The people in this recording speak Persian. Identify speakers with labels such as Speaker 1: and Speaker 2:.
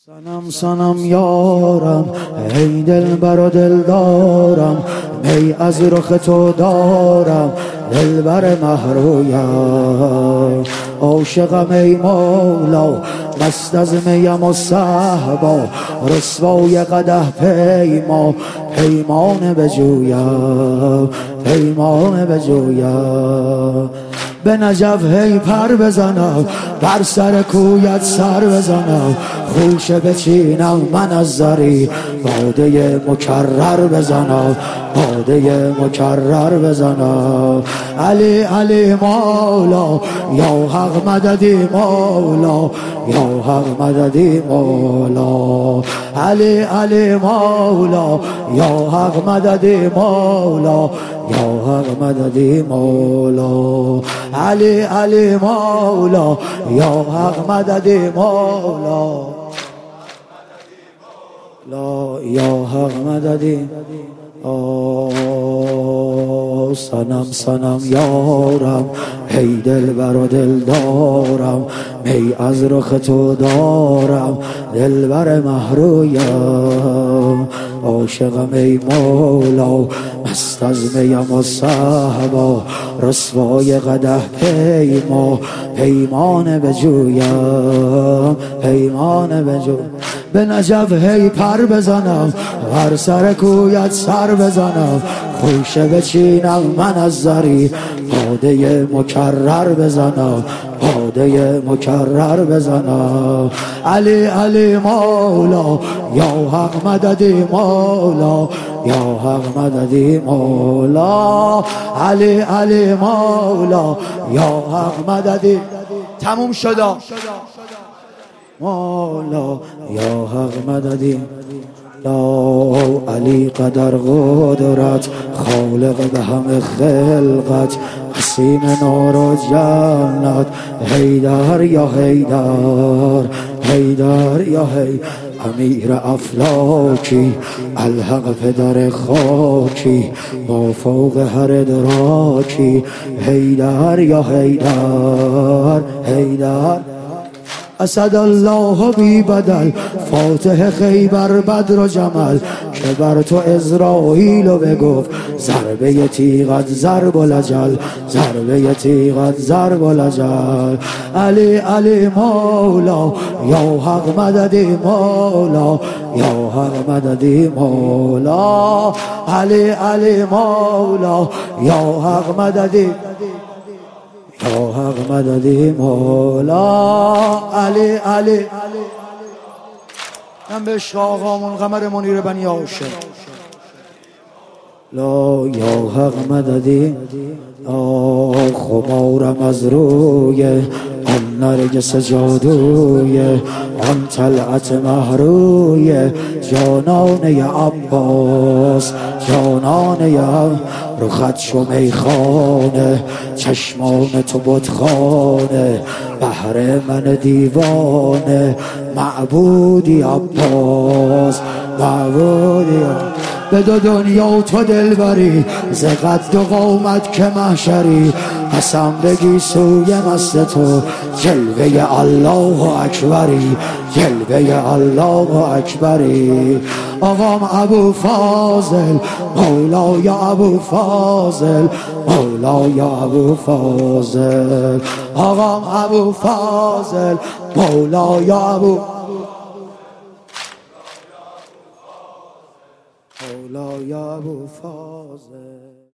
Speaker 1: صنم صنم یارم، ای دلبر و دلدارم، می از رخ تو دارم، دلبر مهرویم. عاشقم ای مولا، مست از میم و صهبا، رسوای قدح پیما، پیمان بجویم، پیمان بجویم. به نجف هی پر بزنم، بر سر کویت سر بزنم، خوشه بچینم من از زری، باده مکرر بزنم، باده مکرر بزنم. علی علی مولا، یا حق مددی مولا، یا حق مددی مولا. علی علی مولا، یا حق مددی مولا، یا حق مددی مولا. علی علی مولا، یا حق مددی مولا، لا یا حق مددی. صنم صنم یارم، ای دلبر و دلدارم، می از رخ تو دارم، دلبر مهرویم. عاشقم ای مولا، مست از میم و صهبا، رسوای قدح پیما، پیمان بجویم، پیمان بجویم. به نجف هی پر بزنم، بر سر کویت سر بزنم، خوشه بچینم من از زری، باده مکرر بزنم، باده مکرر بزنم. علی علی مولا، یا حق مددی مولا، یا حق مددی مولا. علی علی مولا، یا حق مددی. تموم شد مولا، یا حق مددی. لا علی قدر قدرت، خالق به همه خلقت، قسیم نار و جنت، حیدر یا حیدر، حیدر یا حیدر. امیر افلاکی، الحق پدر خاکی، ما فوق هر ادراکی، حیدر یا حیدر، حیدر. اسد الله بی بدل، فاتح خیبر بدر و جمل، که بر تو اسرائیل و بگفت ضربه تیغت ضرب الجل، ضربه تیغت ضرب الجل. علی علی مولا، یا حق مددی مولا، یا حق مددی مولا. علی علی مولا، یا حق مددی، یا حق مددی مولا. علی علی. من به عشق آقامون قمر منیر بنی هاشم. لا یا حق مددی. خمارم از روی آن نرگس جادوی، آن طلعت مهروی، جانانه عباس، جانانه رخت شو میخانه، چشمان تو بتخانه، بهر من دیوانه، معبودی عباس، معبودی عباس. به دو دنیا تو دلبری، ز قد و قامت که محشری، قسم بگی سوی مست تو، جلوه الله اکبری، جلوه الله اکبری. آقام ابو فاضل، مولا یا ابو فاضل، مولا یا ابو فاضل. آقام ابو فاضل، مولا یا ابو، مولا یا ابو فاضل.